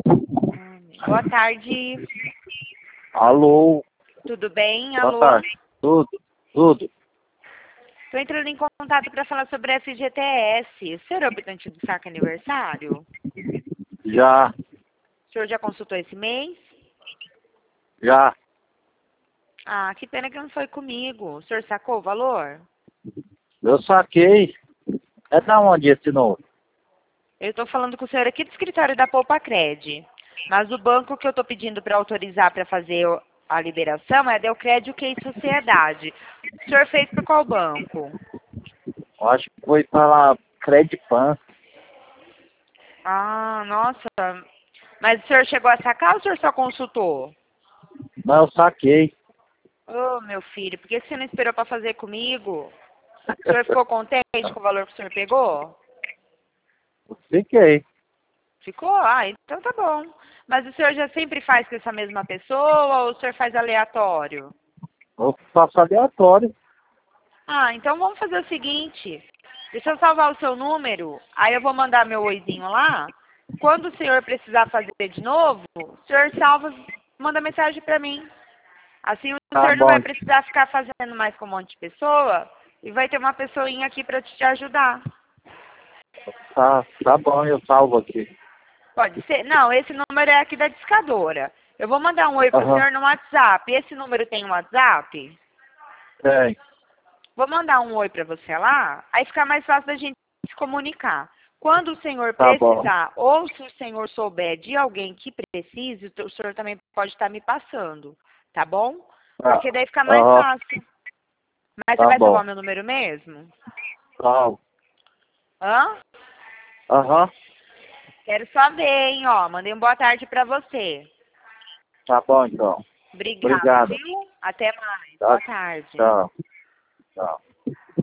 Boa tarde. Alô, Tudo bem? boa Alô? tarde. Tudo. Estou entrando em contato para falar sobre a FGTS. O senhor é habitante do saque aniversário? Já, O senhor já consultou esse mês? já. Ah, que pena que não foi comigo. O senhor sacou o valor? Eu saquei. É da onde esse número? Eu estou falando com o senhor aqui do escritório da Poupa Cred. Mas o banco que eu estou pedindo para autorizar para fazer a liberação é a Delcred UK Sociedade. O senhor fez por qual banco? Eu acho que foi para Credpan. Ah, nossa. Mas o senhor chegou a sacar ou o senhor só consultou? Não, eu saquei. Ô, meu filho, por que você não esperou para fazer comigo? O senhor ficou contente com o valor que o senhor pegou? Fiquei. Ficou? Ah, então tá bom. Mas o senhor já sempre faz com essa mesma pessoa ou o senhor faz aleatório? Eu faço aleatório. Ah, então vamos fazer o seguinte. Deixa eu salvar o seu número, aí eu vou mandar meu oizinho lá. Quando o senhor precisar fazer de novo, o senhor salva, manda mensagem para mim. Assim o Tá senhor não bom. vai precisar ficar fazendo mais com um monte de pessoa e vai ter uma pessoinha aqui para te ajudar. Tá bom, eu salvo aqui. Pode ser? Não, esse número é aqui da discadora. Eu vou mandar um oi pro Aham. senhor no WhatsApp. Esse número tem um WhatsApp? Tem. Vou mandar um oi para você lá, aí fica mais fácil da gente se comunicar. Quando o senhor Tá bom. precisar, ou se o senhor souber de alguém que precise, o senhor também pode estar me passando, tá bom? Tá. Porque daí fica mais Aham. fácil. Mas você Tá vai salvar bom. o meu número mesmo? Salvo. Hã? Aham. Quero só ver, hein, ó. Mandei um boa tarde para você. Tá bom, então. Obrigada, Obrigado. viu? Até mais. Tá. Boa tarde. Tchau. Tchau.